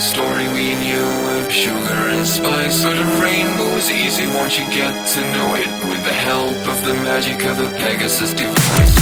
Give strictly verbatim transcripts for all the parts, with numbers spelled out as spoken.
story we knew of sugar and spice. But a rainbow is easy once you get to know it, with the help of the magic of the Pegasus device.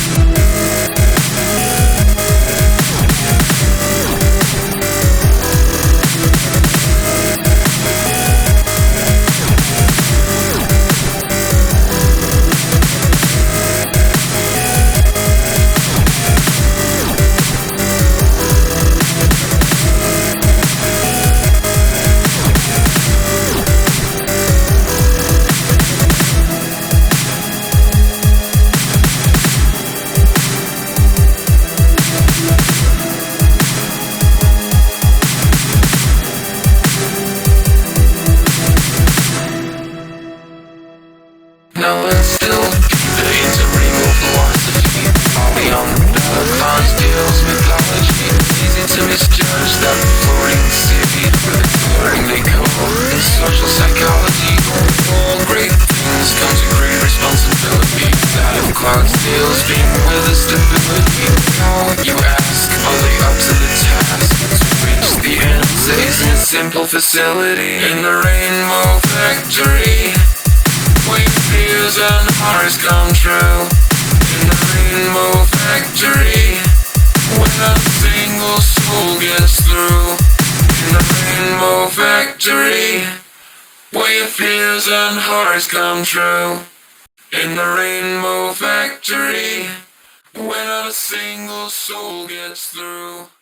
Now let's still the inter-rainbow philosophy, beyond the advanced tales mythology. Easy to misjudge that floating city with the coloring they call social psychology. All great things come to great responsibility. That of Cloudsdale's being with the stability. How, you ask, are they up to the task? To reach the answer isn't a simple facility. In the Rainbow Factory, when fears and horrors come true. In the Rainbow Factory, when a single soul gets through. In the Rainbow Factory, where fears and horrors come true. In the Rainbow Factory, when a single soul gets through.